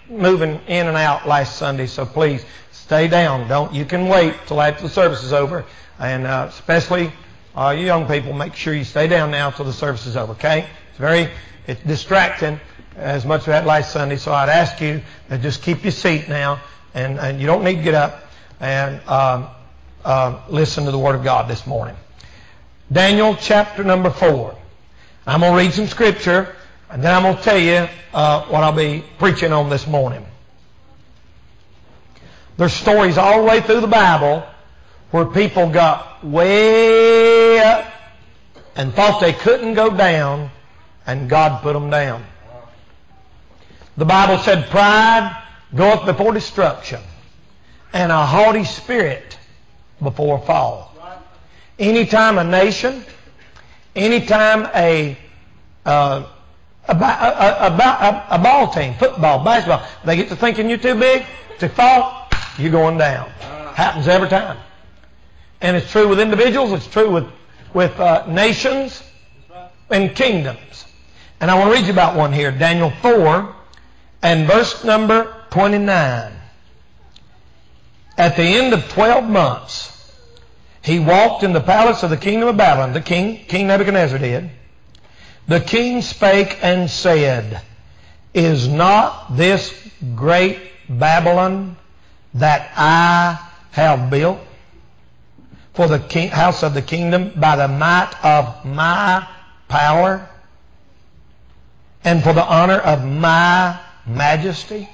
moving in and out last Sunday, so please stay down. You can wait till after the service is over. And especially you young people, make sure you stay down now till the service is over, okay? It's distracting as much as that last Sunday, so I'd ask you to just keep your seat now, and you don't need to get up and listen to the Word of God this morning. Daniel chapter number 4. I'm going to read some scripture, and then I'm going to tell you what I'll be preaching on this morning. There's stories all the way through the Bible where people got way up and thought they couldn't go down, and God put them down. The Bible said pride goeth before destruction, and a haughty spirit before a fall. Anytime a nation, anytime a ball team, football, basketball, they get to thinking you're too big to fall, you're going down. Happens every time. And it's true with individuals, it's true with nations and kingdoms. And I want to read you about one here, Daniel 4 and verse number 29. At the end of 12 months, he walked in the palace of the kingdom of Babylon. King Nebuchadnezzar did. The king spake and said, Is not this great Babylon that I have built for the house of the kingdom by the might of my power and for the honor of my majesty?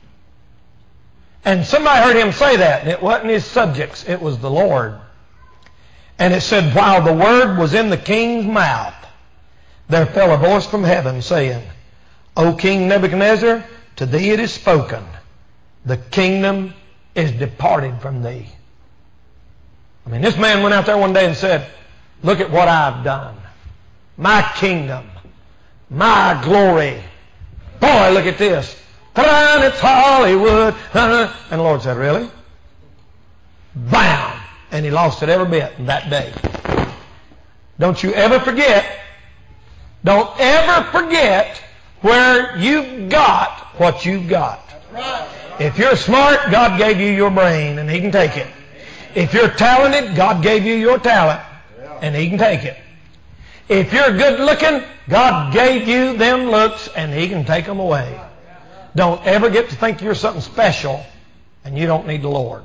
And somebody heard him say that, and it wasn't his subjects, it was the Lord. And it said, while the word was in the king's mouth, there fell a voice from heaven saying, O King Nebuchadnezzar, to thee it is spoken, the kingdom is departed from thee. I mean, this man went out there one day and said, look at what I've done. My kingdom, my glory. Boy, look at this. Ta-da, it's Hollywood. And the Lord said, really? Bam! And he lost it every bit that day. Don't you ever forget where you got what you've got. If you're smart, God gave you your brain and He can take it. If you're talented, God gave you your talent and He can take it. If you're good looking, God gave you them looks and He can take them away. Don't ever get to think you're something special and you don't need the Lord.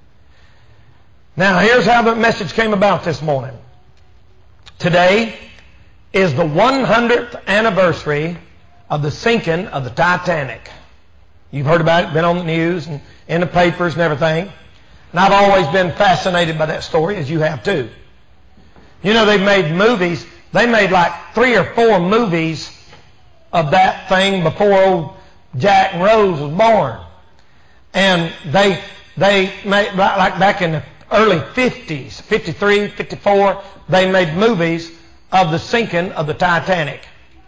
Now, here's how the message came about this morning. Today is the 100th anniversary of the sinking of the Titanic. You've heard about it, been on the news and in the papers and everything. And I've always been fascinated by that story, as you have too. You know, they've made movies. They made like 3 or 4 movies of that thing before old Jack and Rose was born. And they made, like back in the early 50s, 53, 54, they made movies of the sinking of the Titanic.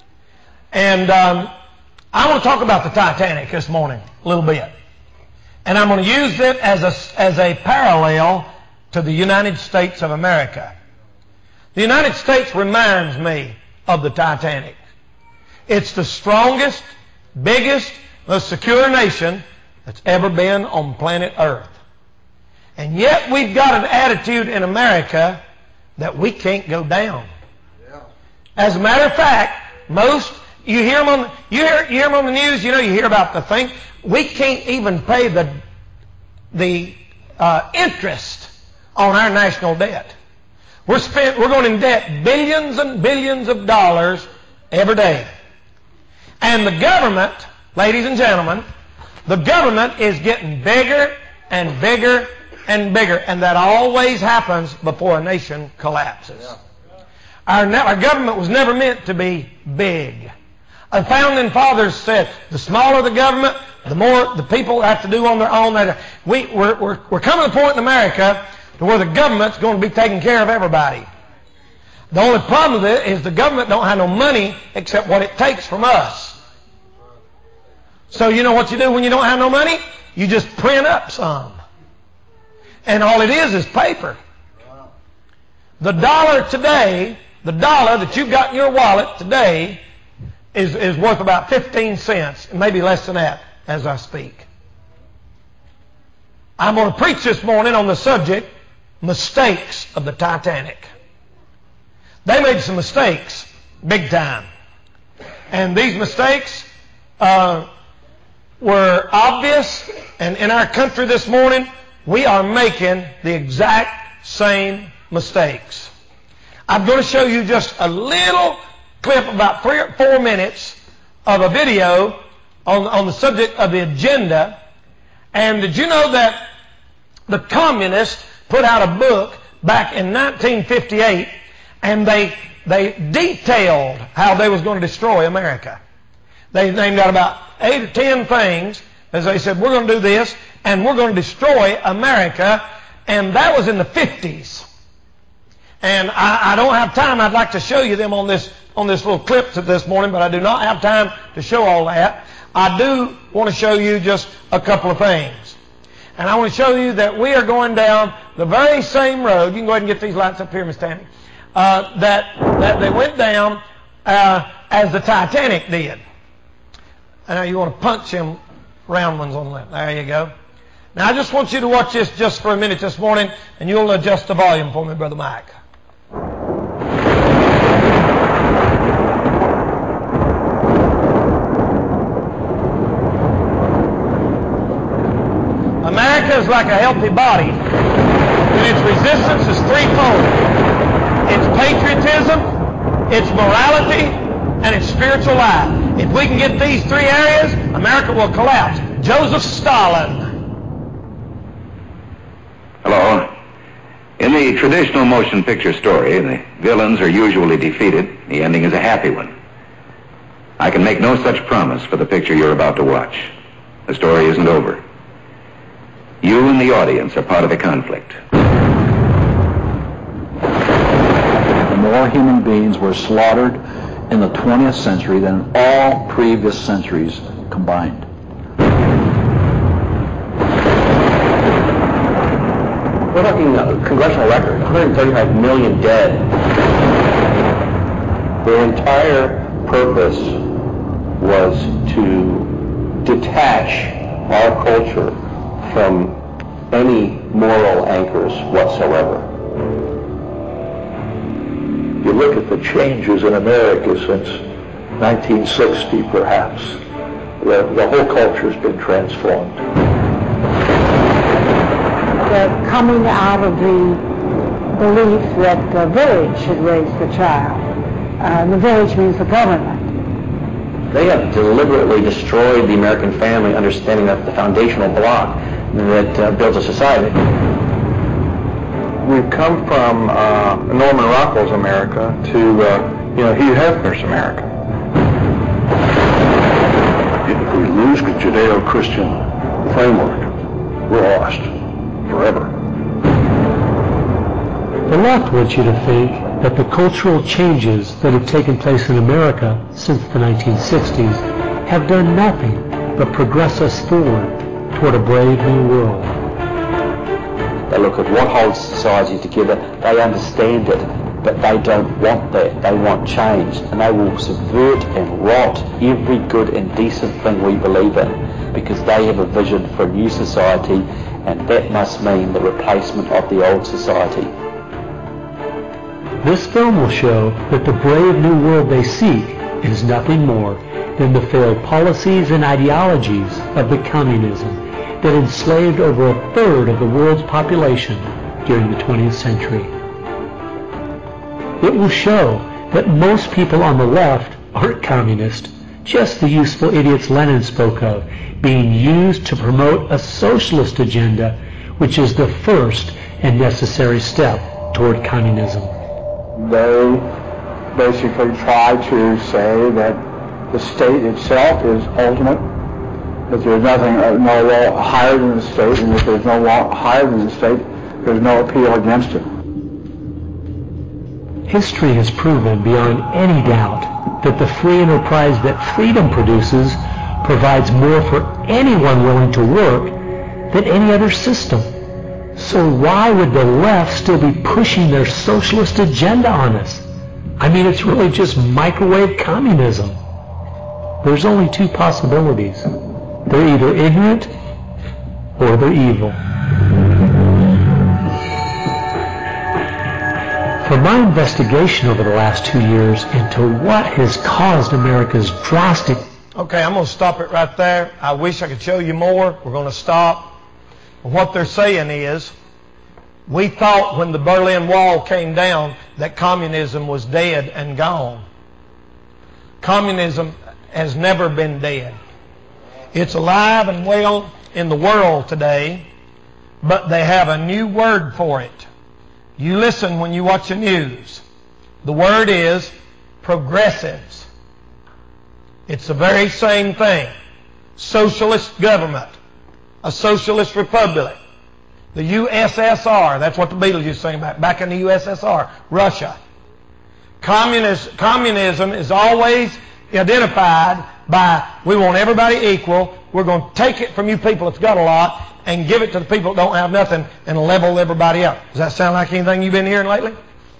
And I want to talk about the Titanic this morning a little bit. And I'm going to use it as a parallel to the United States of America. The United States reminds me of the Titanic. It's the strongest, biggest, most secure nation that's ever been on planet Earth. And yet we've got an attitude in America that we can't go down. As a matter of fact, you hear them on the news. You know, you hear about the thing. We can't even pay the interest on our national debt. We're going in debt billions and billions of dollars every day. And the government, ladies and gentlemen, the government is getting bigger and bigger and bigger, and that always happens before a nation collapses. Our government was never meant to be big. Our founding fathers said, the smaller the government, the more the people have to do on their own. We're coming to the point in America to where the government's going to be taking care of everybody. The only problem with it is the government don't have no money except what it takes from us. So you know what you do when you don't have no money? You just print up some. And all it is paper. The dollar today, the dollar that you've got in your wallet today is worth about 15 cents, maybe less than that, as I speak. I'm going to preach this morning on the subject, mistakes of the Titanic. They made some mistakes, big time. And these mistakes were obvious, and in our country this morning, we are making the exact same mistakes. I'm going to show you just a little clip, about 3 or 4 minutes, of a video on the subject of the agenda. And did you know that the communists put out a book back in 1958, and they detailed how they was going to destroy America. They named out about 8 or 10 things, as they said, we're going to do this, and we're going to destroy America, and that was in the 50s. And I don't have time. I'd like to show you them on this little clip this morning, but I do not have time to show all that. I do want to show you just a couple of things. And I want to show you that we are going down the very same road. You can go ahead and get these lights up here, Miss Tammy. That they went down as the Titanic did. Now you want to punch them round ones on the left. There you go. Now I just want you to watch this just for a minute this morning, and you'll adjust the volume for me, Brother Mike. America is like a healthy body, and its resistance is threefold. It's patriotism, it's morality, and it's spiritual life. If we can get these 3 areas, America will collapse. Joseph Stalin. Hello. In the traditional motion picture story, the villains are usually defeated. The ending is a happy one. I can make no such promise for the picture you're about to watch. The story isn't over. You and the audience are part of the conflict. More human beings were slaughtered in the 20th century than all previous centuries combined. We're talking congressional record, 135 million dead. Their entire purpose was to detach our culture from any moral anchors whatsoever. You look at the changes in America since 1960, perhaps. The whole culture has been transformed. They're coming out of the belief that the village should raise the child. The village means the government. They have deliberately destroyed the American family, understanding that the foundational block that builds a society. We've come from Norman Rockwell's America to Hugh Hefner's America. If we lose the Judeo-Christian framework, we're lost forever. The left wants you to think that the cultural changes that have taken place in America since the 1960s have done nothing but progress us forward toward a brave new world. They look at what holds society together, they understand it, but they don't want that. They want change, and they will subvert and rot every good and decent thing we believe in, because they have a vision for a new society, and that must mean the replacement of the old society. This film will show that the brave new world they seek is nothing more than the failed policies and ideologies of the communism that enslaved over a third of the world's population during the 20th century. It will show that most people on the left aren't communist, just the useful idiots Lenin spoke of, being used to promote a socialist agenda, which is the first and necessary step toward communism. They basically try to say that the state itself is ultimate, that there's nothing, no law higher than the state, and if there's no law higher than the state, there's no appeal against it. History has proven beyond any doubt that the free enterprise that freedom produces provides more for anyone willing to work than any other system. So why would the left still be pushing their socialist agenda on us? I mean, it's really just microwave communism. There's only two possibilities. They're either ignorant or they're evil. From my investigation over the last 2 years into what has caused America's drastic... Okay, I'm going to stop it right there. I wish I could show you more. We're going to stop. What they're saying is, we thought when the Berlin Wall came down that communism was dead and gone. Communism has never been dead. It's alive and well in the world today, but they have a new word for it. You listen when you watch the news. The word is progressives. It's the very same thing. Socialist government. A socialist republic. The USSR. That's what the Beatles used to sing about. Back in the USSR. Russia. Communism is always identified by, we want everybody equal. We're going to take it from you people that's got a lot and give it to the people that don't have nothing and level everybody up. Does that sound like anything you've been hearing lately?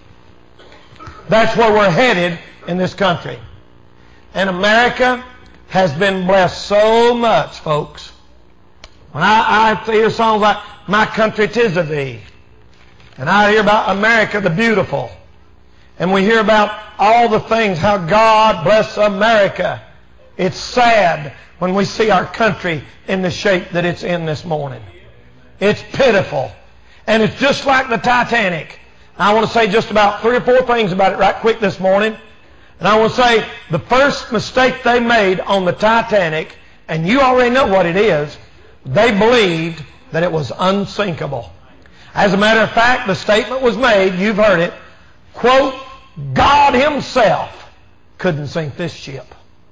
That's where we're headed in this country. And America has been blessed so much, folks. When I hear songs like My Country 'Tis of Thee, and I hear about America the Beautiful, and we hear about all the things, how God bless America. It's sad when we see our country in the shape that it's in this morning. It's pitiful. And it's just like the Titanic. I want to say just about 3 or 4 things about it right quick this morning. And I want to say the first mistake they made on the Titanic, and you already know what it is, they believed that it was unsinkable. As a matter of fact, the statement was made, you've heard it, quote, God himself couldn't sink this ship.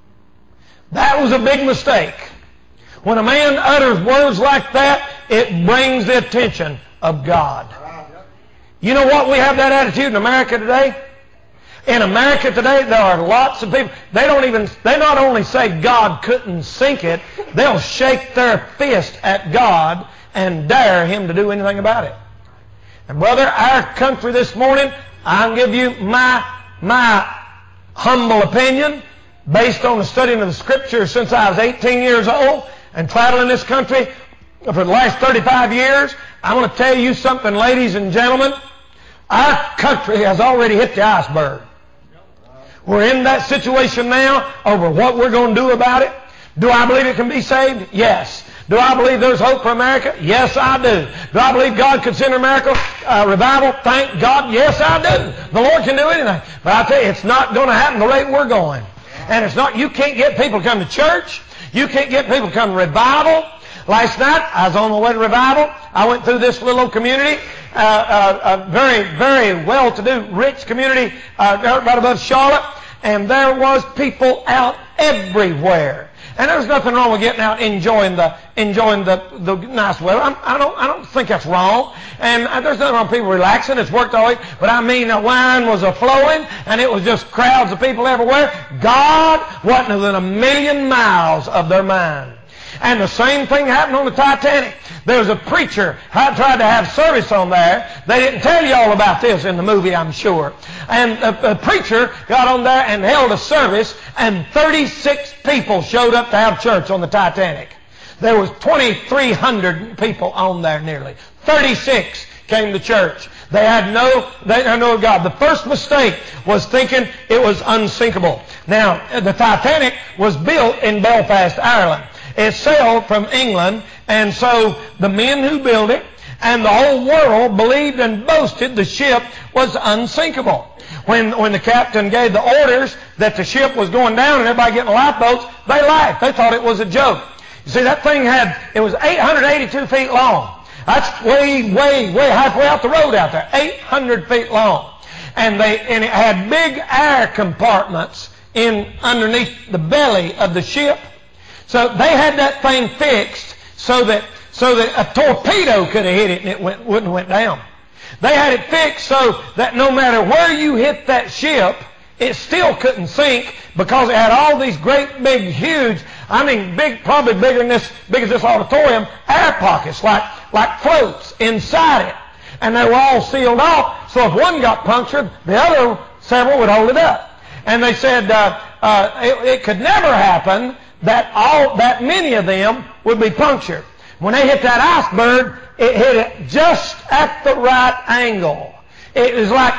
That was a big mistake. When a man utters words like that, it brings the attention of God. You know what? We have that attitude in America today. In America today, there are lots of people, they not only say God couldn't sink it, they'll shake their fist at God and dare him to do anything about it. And brother, our country this morning, I'll give you my humble opinion, based on the studying of the Scriptures since I was 18 years old and traveling this country for the last 35 years. I want to tell you something, ladies and gentlemen. Our country has already hit the iceberg. We're in that situation now over what we're going to do about it. Do I believe it can be saved? Yes. Do I believe there's hope for America? Yes, I do. Do I believe God could send a miracle, revival? Thank God. Yes, I do. The Lord can do anything. But I tell you, it's not going to happen the rate we're going. And it's not, you can't get people to come to church. You can't get people to come to revival. Last night, I was on the way to revival. I went through this little old community, a very, very well-to-do, rich community right above Charlotte. And there was people out everywhere. And there's nothing wrong with getting out enjoying the nice weather. I don't think that's wrong. And there's nothing wrong with people relaxing. It's worked all week. But I mean, the wine was a-flowing, and it was just crowds of people everywhere. God wasn't within 1,000,000 miles of their mind. And the same thing happened on the Titanic. There was a preacher who tried to have service on there. They didn't tell you all about this in the movie, I'm sure. And the preacher got on there and held a service, and 36 people showed up to have church on the Titanic. There was 2,300 people on there nearly. 36 came to church. They had no God. The first mistake was thinking it was unsinkable. Now, the Titanic was built in Belfast, Ireland. It sailed from England, and so the men who built it and the whole world believed and boasted the ship was unsinkable. When the captain gave the orders that the ship was going down and everybody getting lifeboats, they laughed. They thought it was a joke. You see, that thing it was 882 feet long. That's way halfway out the road out there. 800 feet long. And it had big air compartments underneath the belly of the ship. So they had that thing fixed so that a torpedo could have hit it and it wouldn't have went down. They had it fixed so that no matter where you hit that ship, it still couldn't sink because it had all these great big, huge, big, probably bigger than this, big as this auditorium, air pockets like floats inside it. And they were all sealed off, so if one got punctured, the other several would hold it up. And they said it could never happen that many of them would be punctured. When they hit that iceberg, it hit it just at the right angle. It was like,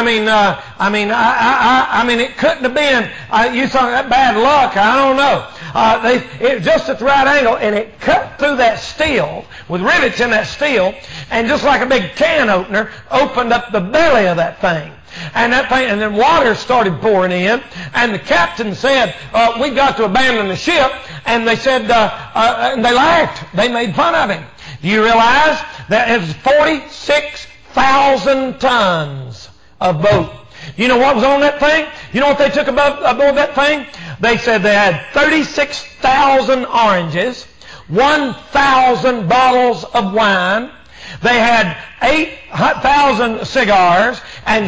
it couldn't have been, you saw that bad luck, I don't know. It was just at the right angle, and it cut through that steel, with rivets in that steel, and just like a big can opener, opened up the belly of that thing. And then water started pouring in, and the captain said, we got to abandon the ship, and they said, and they laughed. They made fun of him. Do you realize that it was 46,000 tons of boat? You know what was on that thing? You know what they took aboard that thing? They said they had 36,000 oranges, 1,000 bottles of wine, they had 8,000 cigars, and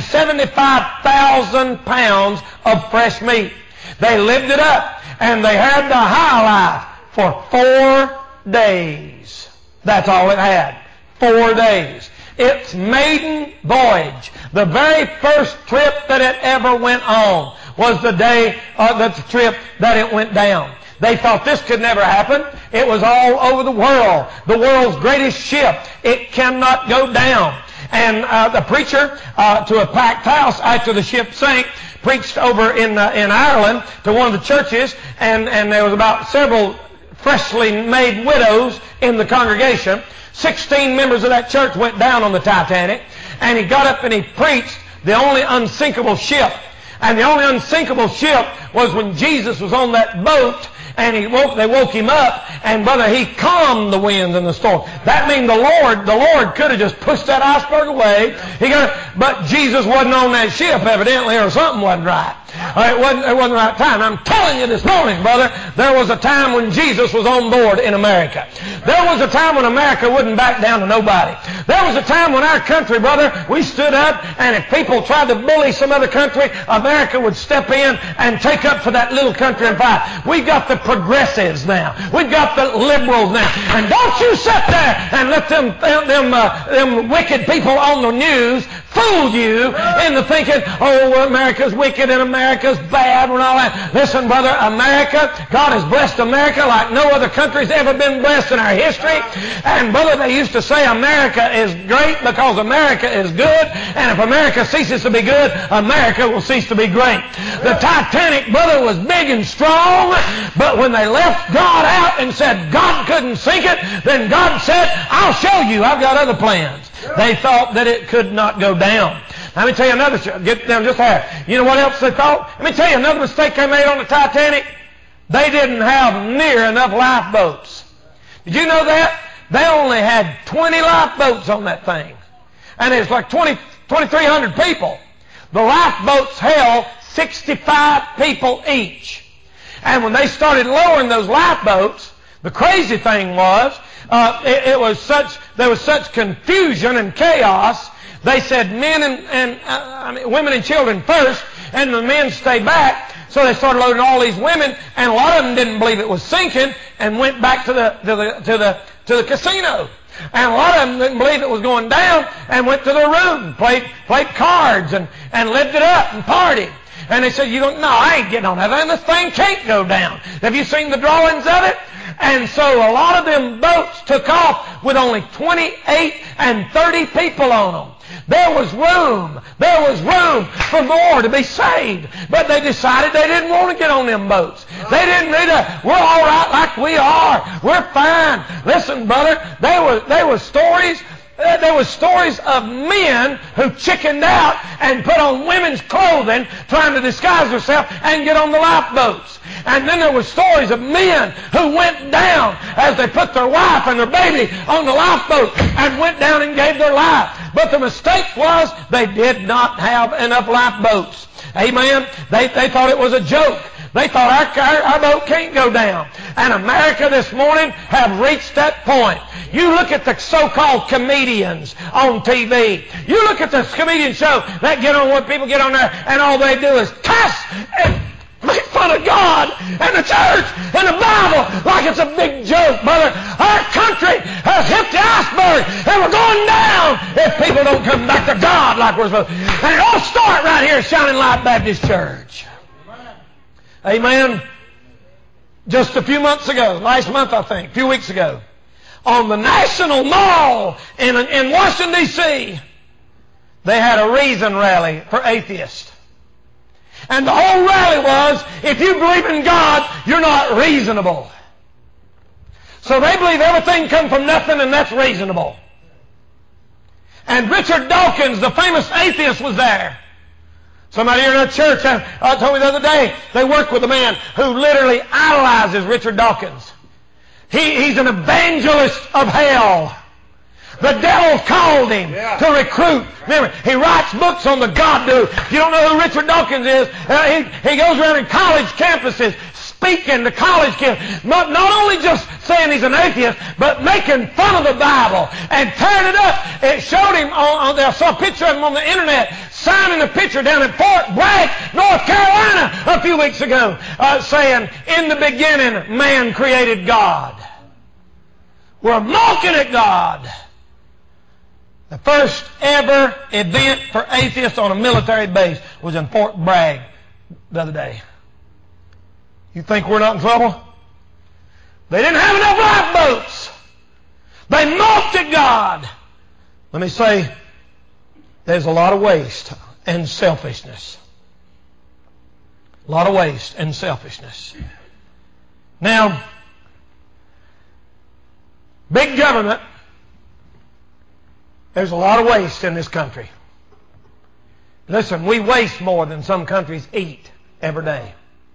75,000 pounds of fresh meat. They lived it up, and they had the high life for 4 days. That's all it had. 4 days. Its maiden voyage, the very first trip that it ever went on, was the day of the trip that it went down. They thought this could never happen. It was all over the world. The world's greatest ship. It cannot go down. And the preacher, to a packed house after the ship sank, preached over in Ireland to one of the churches, and there was about several freshly made widows in the congregation. 16 members of that church went down on the Titanic, and he got up and he preached the only unsinkable ship. And the only unsinkable ship was when Jesus was on that boat, and they woke him up, and brother, he calmed the winds and the storm. That means the Lord could have just pushed that iceberg away. But Jesus wasn't on that ship, evidently, or something wasn't right. It wasn't the right time. I'm telling you this morning, brother, there was a time when Jesus was on board in America. There was a time when America wouldn't back down to nobody. There was a time when our country, brother, we stood up, and if people tried to bully some other country, America would step in and take up for that little country and fight. We've got the progressives now. We've got the liberals now. And don't you sit there and let them wicked people on the news fool you into thinking, oh, America's wicked and America's bad and all that. Listen, brother, America, God has blessed America like no other country's ever been blessed in our history. And brother, they used to say America is great because America is good, and if America ceases to be good, America will cease to be great. The Titanic, brother, was big and strong, but when they left God out and said God couldn't sink it, then God said, I'll show you, I've got other plans. They thought that it could not go down. Let me tell you another, get down just half. You know what else they thought? Let me tell you another mistake they made on the Titanic. They didn't have near enough lifeboats. Did you know that? They only had 20 lifeboats on that thing. And it's like 2,300 people. The lifeboats held 65 people each. And when they started lowering those lifeboats, the crazy thing was, there was such confusion and chaos. They said women and children first, and the men stayed back. So they started loading all these women, and a lot of them didn't believe it was sinking, and went back to the casino. And a lot of them didn't believe it was going down, and went to their room, played cards, and lived it up and partied. And they said, no, I ain't getting on that thing. This thing can't go down. Have you seen the drawings of it? And so a lot of them boats took off with only 28 and 30 people on them. There was room for more to be saved. But they decided they didn't want to get on them boats. They didn't need to. We're all right like we are. We're fine. Listen, brother, there were stories of men who chickened out and put on women's clothing trying to disguise themselves and get on the lifeboats. And then there were stories of men who went down as they put their wife and their baby on the lifeboat and went down and gave their life. But the mistake was they did not have enough lifeboats. Amen? They thought it was a joke. They thought our boat can't go down. And America this morning have reached that point. You look at the so-called comedians on TV. You look at the comedian show that get on, what people get on there, and all they do is cuss and make fun of God and the church and the Bible like it's a big joke, brother. Our country has hit the iceberg, and we're going down if people don't come back to God like we're supposed to. And it all start right here at Shining Light Baptist Church. Amen. just a few months ago, last month I think, a few weeks ago, on the National Mall in Washington, D.C., they had a reason rally for atheists. And the whole rally was, if you believe in God, you're not reasonable. So they believe everything comes from nothing and that's reasonable. And Richard Dawkins, the famous atheist, was there. Somebody here in our church told me the other day, they work with a man who literally idolizes Richard Dawkins. He's an evangelist of hell. The devil called him to recruit. Remember, he writes books on the God do. If you don't know who Richard Dawkins is, he goes around in college campuses speaking to college kids. Not only just saying he's an atheist, but making fun of the Bible and tearing it up. It showed him I saw a picture of him on the internet signing a picture down in Fort Bragg, North Carolina a few weeks ago, saying, in the beginning, man created God. We're mocking at God. The first ever event for atheists on a military base was in Fort Bragg the other day. You think we're not in trouble? They didn't have enough lifeboats. They mocked at God. Let me say, there's a lot of waste and selfishness. A lot of waste and selfishness. Now, big government, there's a lot of waste in this country. Listen, we waste more than some countries eat every day.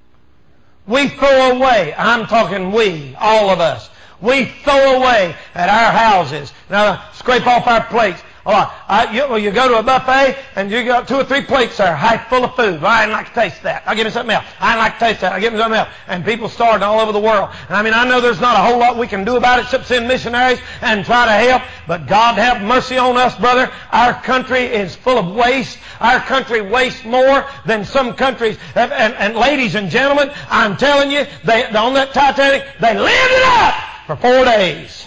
We throw away, I'm talking we, all of us, we throw away at our houses. Now, scrape off our plates. You go to a buffet and you got 2 or 3 plates there, half full of food. Well, I didn't like to taste that. I'll give me something else. I didn't like to taste that. I'll give me something else. And people starving all over the world. And I know there's not a whole lot we can do about it except send missionaries and try to help. But God have mercy on us, brother. Our country is full of waste. Our country wastes more than some countries. And ladies and gentlemen, I'm telling you, on that Titanic, they lived it up for 4 days.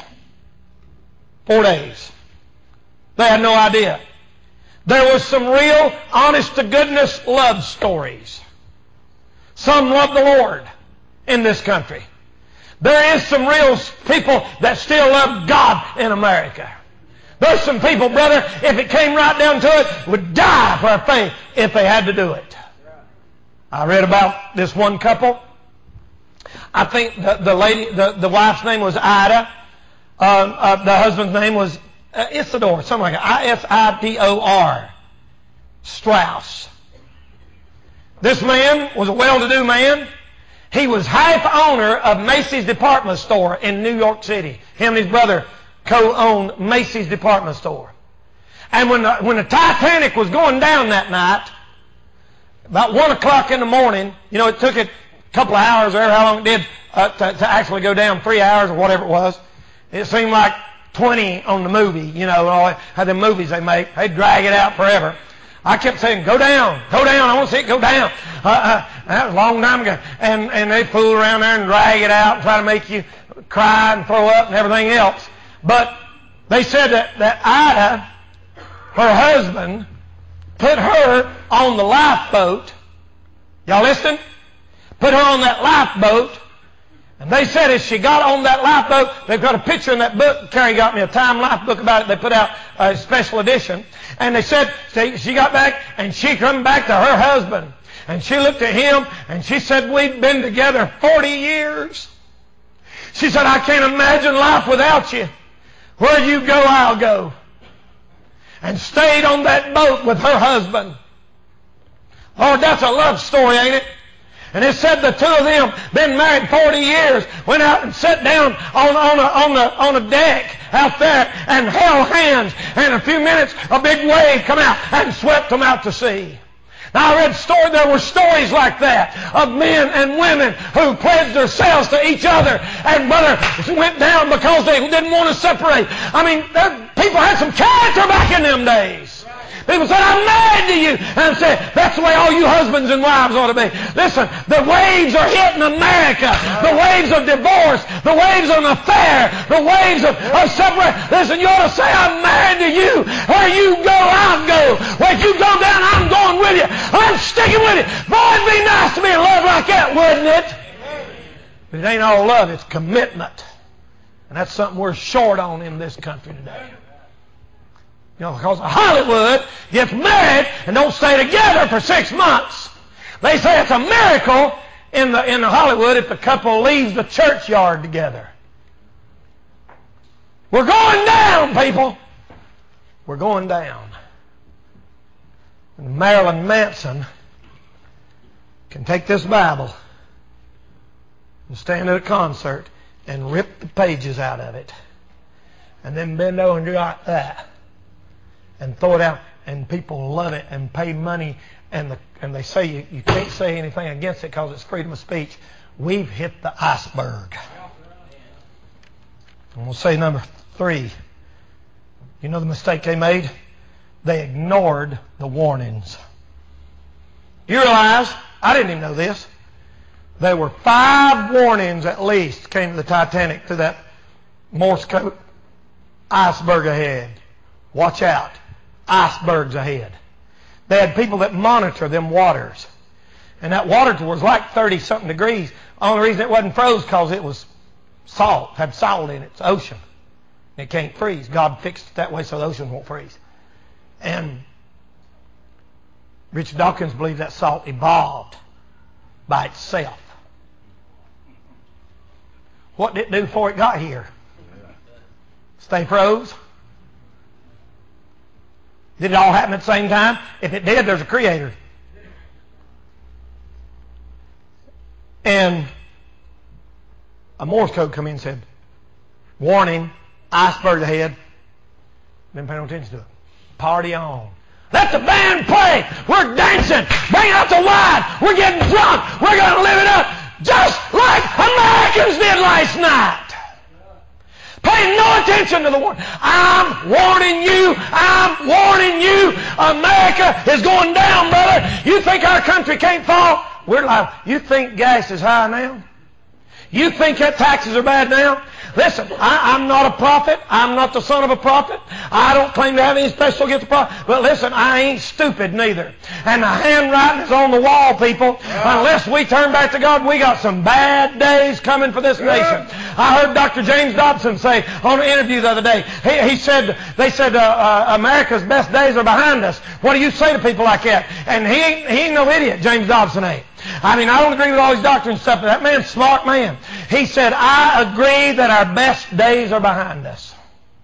4 days. They had no idea. There was some real, honest-to-goodness love stories. Some love the Lord in this country. There is some real people that still love God in America. There's some people, brother, if it came right down to it, would die for a faith if they had to do it. I read about this one couple. I think the wife's name was Ida. The husband's name was Isidore, something like that. Isidor. Strauss. This man was a well-to-do man. He was half owner of Macy's department store in New York City. Him and his brother co-owned Macy's department store. And when the Titanic was going down that night, about 1 o'clock in the morning, it took it a couple of hours or how long it did to actually go down, 3 hours or whatever it was. It seemed like 20 on the movie, how the movies they make. They drag it out forever. I kept saying, go down, I want to see it go down. That was a long time ago. And they fool around there and drag it out and try to make you cry and throw up and everything else. But they said that Ida, her husband, put her on the lifeboat. Y'all listening? Put her on that lifeboat. And they said as she got on that lifeboat, they've got a picture in that book. Carrie got me a Time Life book about it. They put out a special edition. And they said she got back and she come back to her husband. And she looked at him and she said, we've been together 40 years. She said, I can't imagine life without you. Where you go, I'll go. And stayed on that boat with her husband. Lord, that's a love story, ain't it? And it said the two of them, been married 40 years, went out and sat down on a deck out there and held hands. And in a few minutes, a big wave come out and swept them out to sea. Now I read there were stories like that of men and women who pledged themselves to each other and brother went down because they didn't want to separate. I mean, people had some character back in them days. People said, I'm married to you. And I said, that's the way all you husbands and wives ought to be. Listen, the waves are hitting America. The waves of divorce. The waves of an affair. The waves of separation. Listen, you ought to say, I'm married to you. Where you go, I'll go. Where you go down, I'm going with you. I'm sticking with you. Boy, it'd be nice to be in love like that, wouldn't it? But it ain't all love, it's commitment. And that's something we're short on in this country today. You know, because Hollywood gets married and don't stay together for 6 months. They say it's a miracle in the Hollywood if the couple leaves the churchyard together. We're going down, people. We're going down. And Marilyn Manson can take this Bible and stand at a concert and rip the pages out of it and then bend over and do like that and throw it out, and people love it and pay money, and they say you can't say anything against it because it's freedom of speech. We've hit the iceberg. And we'll say number 3. You know the mistake they made? They ignored the warnings. You realize, I didn't even know this, there were 5 warnings at least came to the Titanic through that Morse code. Iceberg ahead. Watch out. Icebergs ahead. They had people that monitor them waters. And that water was like 30-something degrees. The only reason it wasn't froze because it was salt, had salt in it. It's ocean. It can't freeze. God fixed it that way so the ocean won't freeze. And Richard Dawkins believes that salt evolved by itself. What did it do before it got here? Stay froze? Did it all happen at the same time? If it did, there's a creator. And a Morse code come in and said, warning, iceberg ahead. Didn't pay no attention to it. Party on. Let the band play. We're dancing. Bring out the wine. We're getting drunk. We're going to live it up just like Americans did last night. Pay no attention to the warning. I'm warning you. I'm warning you. America is going down, brother. You think our country can't fall? We're like, you think gas is high now? You think that taxes are bad now? Listen, I'm not a prophet. I'm not the son of a prophet. I don't claim to have any special gift of prophet. But listen, I ain't stupid neither. And the handwriting is on the wall, people. Unless we turn back to God, we got some bad days coming for this nation. I heard Dr. James Dobson say on an interview the other day, they said America's best days are behind us. What do you say to people like that? And he ain't no idiot, James Dobson ain't. I mean, I don't agree with all his doctrine and stuff, but that man's a smart man. He said, I agree that our best days are behind us.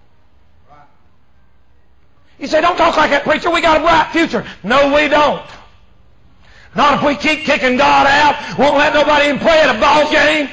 You say, don't talk like that, preacher. We got a bright future. No, we don't. Not if we keep kicking God out, won't let nobody even play at a ball game.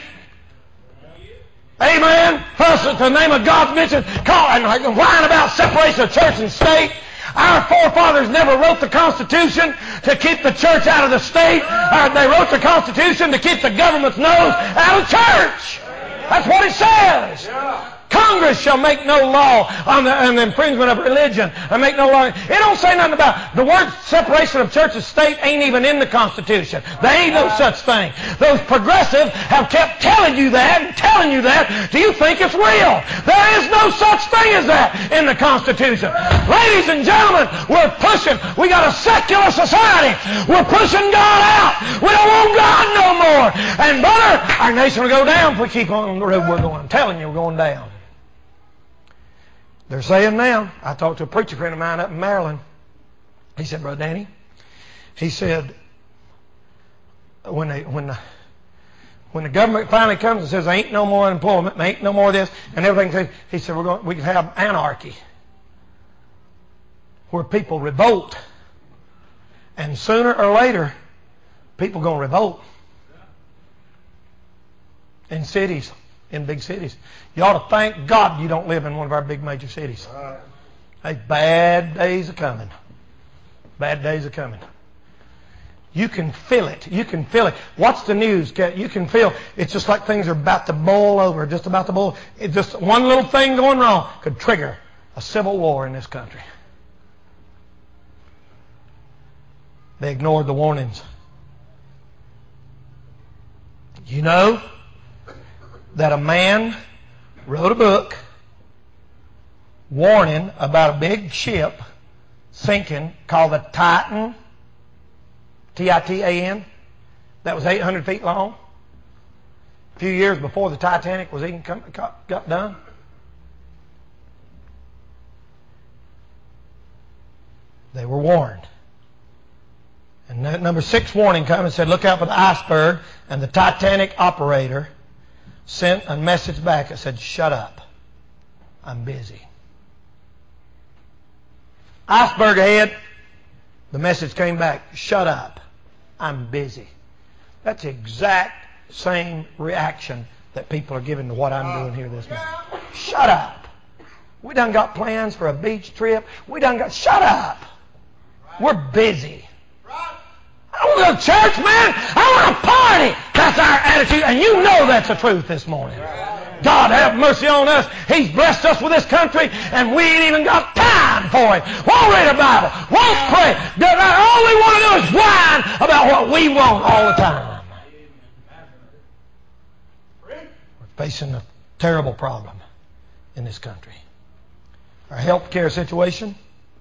Amen. Plus, in the name of God's mission, and whine about separation of church and state. Our forefathers never wrote the Constitution to keep the church out of the state. They wrote the Constitution to keep the government's nose out of church. That's what it says. Congress shall make no law on the infringement of religion. And make no law. It don't say nothing about the word separation of church and state ain't even in the Constitution. There ain't no such thing. Those progressives have kept telling you that and telling you that. Do you think it's real? There is no such thing as that in the Constitution. Ladies and gentlemen, we're pushing. We got a secular society. We're pushing God out. We don't want God no more. And brother, our nation will go down if we keep on the road we're going. I'm telling you, we're going down. They're saying now, I talked to a preacher friend of mine up in Maryland. He said, Brother Danny, he said, when the government finally comes and says there ain't no more unemployment, there ain't no more of this, and everything, he said, we can have anarchy where people revolt. And sooner or later, people are going to revolt in cities. In big cities. You ought to thank God you don't live in one of our big major cities. Hey, bad days are coming. Bad days are coming. You can feel it. You can feel it. Watch the news. You can feel it's just like things are about to boil over. Just about to boil. It's just one little thing going wrong could trigger a civil war in this country. They ignored the warnings. You know that a man wrote a book warning about a big ship sinking called the Titan, Titan, that was 800 feet long. a few years before the Titanic was even got done. They were warned. And number 6 warning came and said, look out for the iceberg. And the Titanic operator sent a message back that said, shut up. I'm busy. Iceberg ahead. The message came back, shut up. I'm busy. That's the exact same reaction that people are giving to what I'm doing here this morning. Shut up. We done got plans for a beach trip. Shut up. We're busy. I want to go to church, man. I want to party. That's our attitude, and you know that's the truth this morning. God have mercy on us. He's blessed us with this country, and we ain't even got time for it. Won't read a Bible. Won't pray. All we want to do is whine about what we want all the time. We're facing a terrible problem in this country. Our health care situation.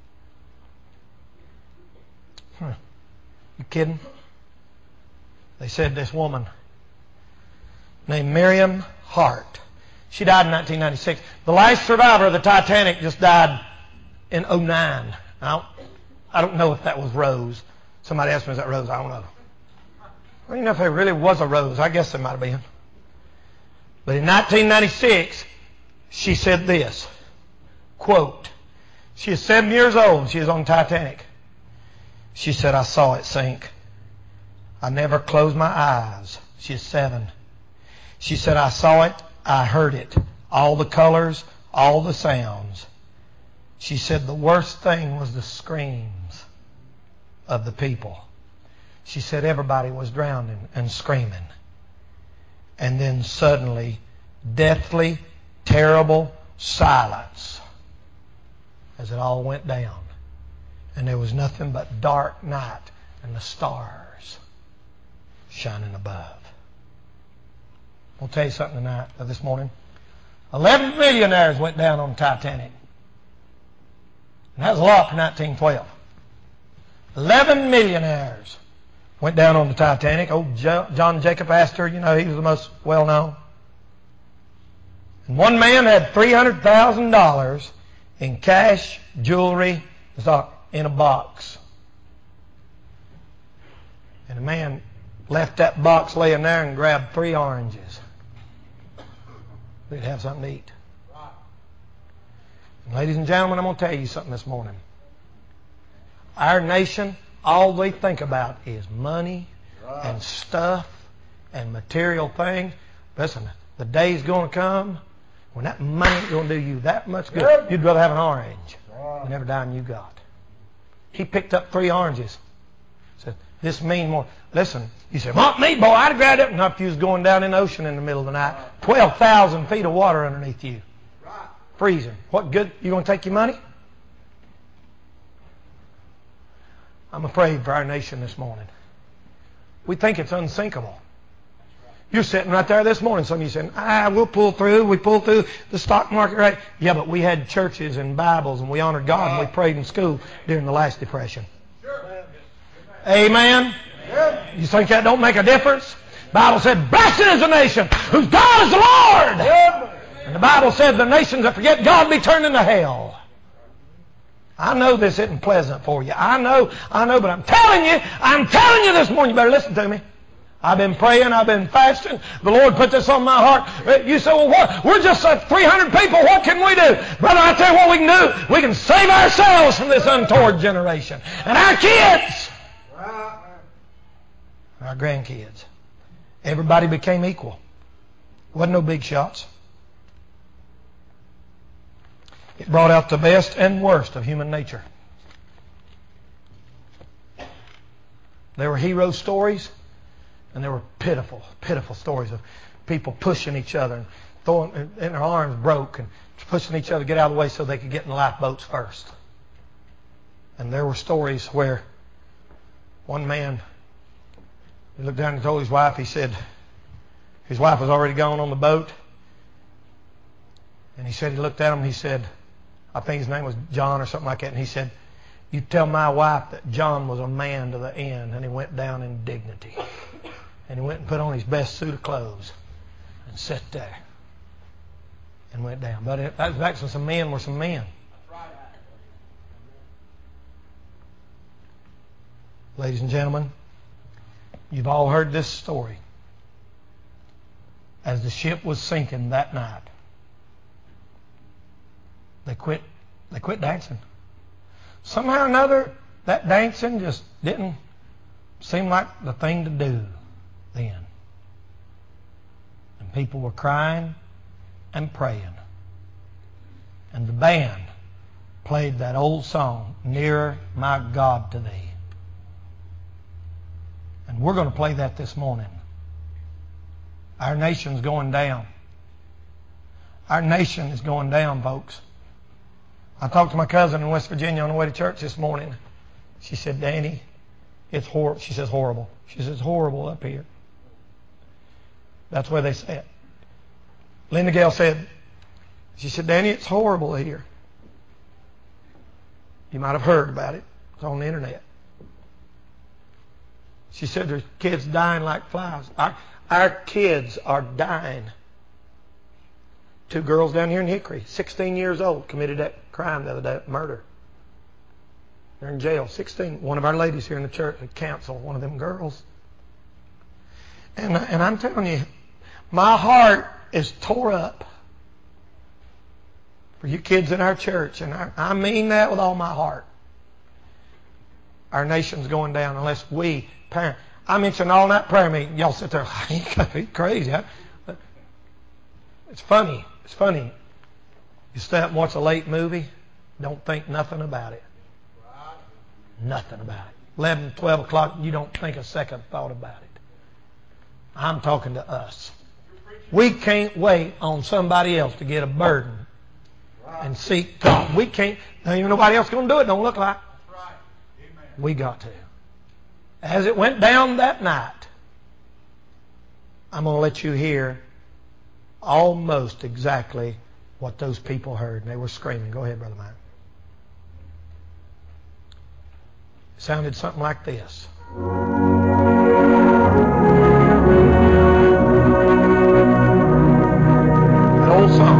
You kidding? They said this woman named Miriam Hart. She died in 1996. The last survivor of the Titanic just died in 2009. Now, I don't know if that was Rose. Somebody asked me, is that Rose? I don't know. I don't even know if there really was a Rose. I guess there might have been. But in 1996, she said this, quote, she is 7 years old. She is on Titanic. She said, I saw it sink. I never closed my eyes. She is 7. She said, I saw it. I heard it. All the colors, all the sounds. She said the worst thing was the screams of the people. She said everybody was drowning and screaming. And then suddenly, deathly, terrible silence as it all went down. And there was nothing but dark night and the stars shining above. I'll tell you something tonight, this morning. 11 millionaires went down on the Titanic. And that was a lot for 1912. 11 millionaires went down on the Titanic. Old John Jacob Astor, he was the most well-known. And one man had $300,000 in cash, jewelry, in a box. And the man left that box laying there and grabbed 3 oranges. They'd have something to eat. And ladies and gentlemen, I'm going to tell you something this morning. Our nation, all they think about is money and stuff and material things. Listen, the day's going to come when that money ain't going to do you that much good. You'd rather have an orange than every dime you got. He picked up 3 oranges. Said, this means more. Listen, you said, want me, boy? I'd have grabbed it. Not if you was going down in the ocean in the middle of the night. 12,000 feet of water underneath you. Freezing. What good? You going to take your money? I'm afraid for our nation this morning. We think it's unsinkable. You're sitting right there this morning. Some of you saying, we'll pull through. We pull through the stock market, right? Yeah, but we had churches and Bibles, and we honored God, and we prayed in school during the last depression. Amen? You think that don't make a difference? The Bible said, blessed is the nation whose God is the Lord. And the Bible said the nations that forget God be turned into hell. I know this isn't pleasant for you. I know, but I'm telling you this morning, you better listen to me. I've been praying, I've been fasting. The Lord put this on my heart. You say, well, what? We're just 300 people. What can we do? Brother, I tell you what we can do. We can save ourselves from this untoward generation. And our kids. Our grandkids. Everybody became equal. Wasn't no big shots. It brought out the best and worst of human nature. There were hero stories, and there were pitiful, pitiful stories of people pushing each other and throwing, and their arms broke and pushing each other to get out of the way so they could get in the lifeboats first. And there were stories where one man, he looked down and told his wife, he said, his wife was already gone on the boat. And he said, he looked at him and he said, I think his name was John or something like that. And he said, you tell my wife that John was a man to the end. And he went down in dignity. And he went and put on his best suit of clothes. and sat there and went down. But that was back when some men were some men. Ladies and gentlemen, you've all heard this story. As the ship was sinking that night, they quit dancing. Somehow or another, that dancing just didn't seem like the thing to do then. And people were crying and praying. And the band played that old song, Nearer My God to Thee. And we're going to play that this morning. Our nation's going down. Our nation is going down, folks. I talked to my cousin in West Virginia on the way to church this morning. She said, Danny, it's horrible. She says horrible. She says it's horrible up here. That's where they say it. Linda Gale said, she said, Danny, it's horrible here. You might have heard about it. It's on the internet. She said there's kids dying like flies. Our kids are dying. 2 girls down here in Hickory, 16 years old, committed that crime the other day, murder. They're in jail, 16. One of our ladies here in the church had counseled one of them girls. And I'm telling you, my heart is tore up for you kids in our church. And I mean that with all my heart. Our nation's going down unless we, parents. I mentioned all-night prayer meeting. Y'all sit there, crazy. Huh? It's funny. It's funny. You stay up and watch a late movie, don't think nothing about it. Nothing about it. 11, 12 o'clock, you don't think a second thought about it. I'm talking to us. We can't wait on somebody else to get a burden and seek God. We can't. There ain't nobody else going to do it. Don't look like. We got to. As it went down that night, I'm going to let you hear almost exactly what those people heard. And they were screaming. Go ahead, Brother Mike. It sounded something like this. An old song.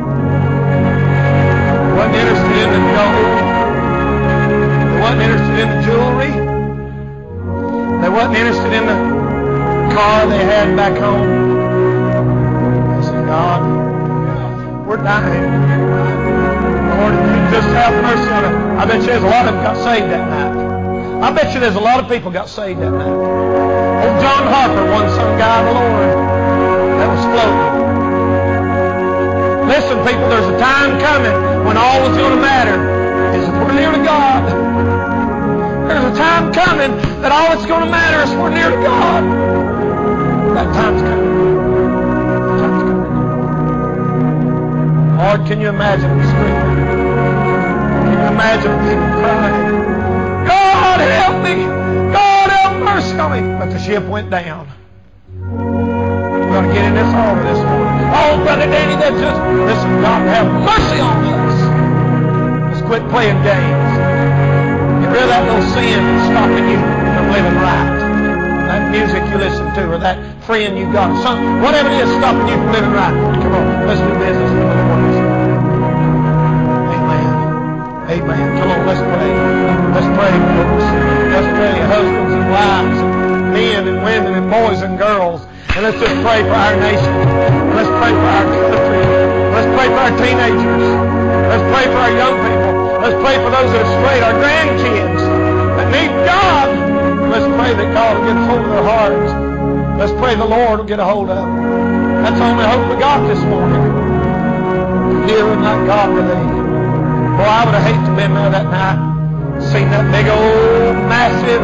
They wasn't interested in the gold. They wasn't interested in the jewelry. They wasn't interested in the car they had back home. They said, God, we're dying. Lord, just have mercy on us. I bet you there's a lot of them got saved that night. I bet you there's a lot of people got saved that night. Old John Harper, one some guy of the Lord that was floating. Listen, people, there's a time coming when all that's going to matter is if we're near to God. There's a time coming that all that's going to matter is if we're near to God. That time's coming. That time's coming. Lord, can you imagine them screaming? Can you imagine people crying? God help me! God have mercy on me! But the ship went down. We're going to get in this harbor this morning. Oh, Brother Danny, that's just... Listen, God have mercy on us. Let's quit playing games. Get rid of that little sin that's stopping you from living right. That music you listen to, or that friend you got, or whatever it is stopping you from living right. Come on, let's do business for the Lord this morning. Amen. Amen. Come on, let's pray. Let's pray, folks. Let's pray, husbands and wives, and men and women and boys and girls. And let's just pray for our nation. Let's pray for our country. Let's pray for our teenagers. Let's pray for our young people. Let's pray for those that are straight, our grandkids that need God. Let's pray that God will get a hold of their hearts. Let's pray the Lord will get a hold of them. That's the only hope we got this morning. Nearer my God to Thee. Boy, I would have hated to have been there that night. Seen that big old, massive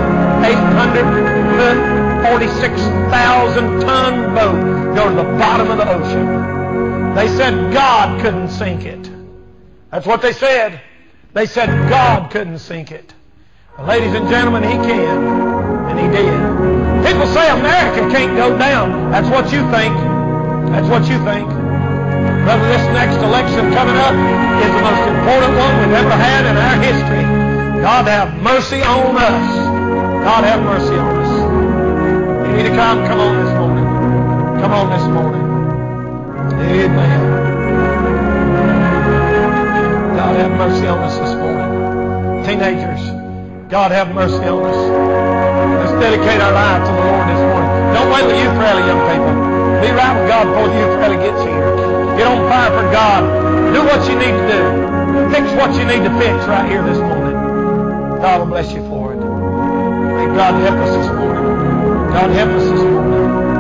846,000 ton boat go to the bottom of the ocean. They said God couldn't sink it. That's what they said. They said God couldn't sink it. But ladies and gentlemen, He can. And He did. People say America can't go down. That's what you think. That's what you think. Brother, this next election coming up is the most important one we've ever had in our history. God have mercy on us. God have mercy on us. You need to come on this morning. Come on this morning. Amen. God have mercy on us this morning. Teenagers, God have mercy on us. Let's dedicate our lives to the Lord this morning. Don't wait till youth rally, young people. Be right with God before the youth rally gets here. Get on fire for God. Do what you need to do. Fix what you need to fix right here this morning. God will bless you for it. May God help us this morning. God help us this morning.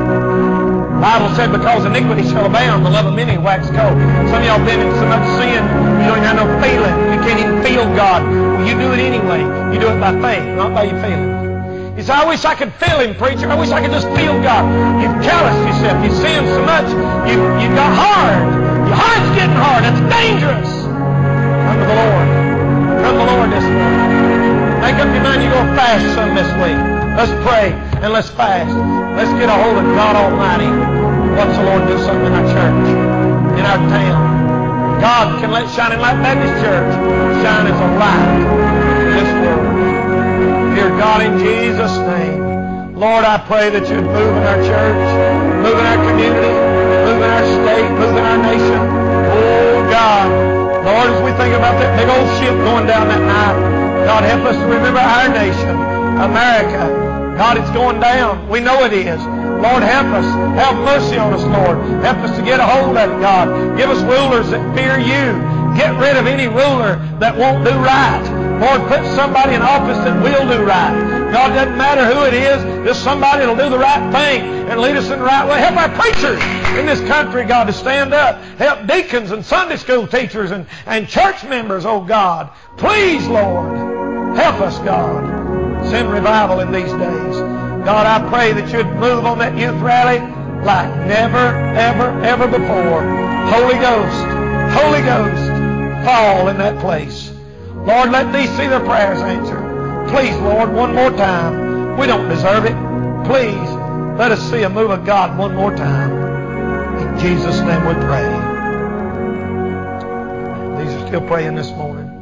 The Bible said, because iniquity shall abound, the love of many wax cold. Some of y'all been in so much sin, you don't even have no feeling. You can't even feel God. Well, you do it anyway. You do it by faith, not by your feeling. You say, I wish I could feel Him, preacher. I wish I could just feel God. You've calloused yourself. You've sinned so much. You've got hard. Your heart's getting hard. That's dangerous. Come to the Lord. Come to the Lord this morning. Make up your mind you're going to fast some this week. Let's pray and let's fast. Let's get a hold of God Almighty. Watch the Lord do something in our church, in our town. God can let Shining Light Baptist Church shine as a light in this world. Dear God, in Jesus' name, Lord, I pray that you'd move in our church, move in our community, move in our state, move in our nation. Oh, God. Lord, as we think about that big old ship going down that night, God, help us to remember our nation, America. God, it's going down. We know it is. Lord, help us. Have mercy on us, Lord. Help us to get a hold of it, God. Give us rulers that fear you. Get rid of any ruler that won't do right. Lord, put somebody in office that will do right. God, it doesn't matter who it is. Just somebody that'll do the right thing and lead us in the right way. Help our preachers in this country, God, to stand up. Help deacons and Sunday school teachers and church members, oh God. Please, Lord, help us, God. Send revival in these days. God, I pray that you'd move on that youth rally like never, ever, ever before. Holy Ghost, fall in that place. Lord, let these see their prayers answered. Please, Lord, one more time. We don't deserve it. Please, let us see a move of God one more time. In Jesus' name we pray. These are still praying this morning.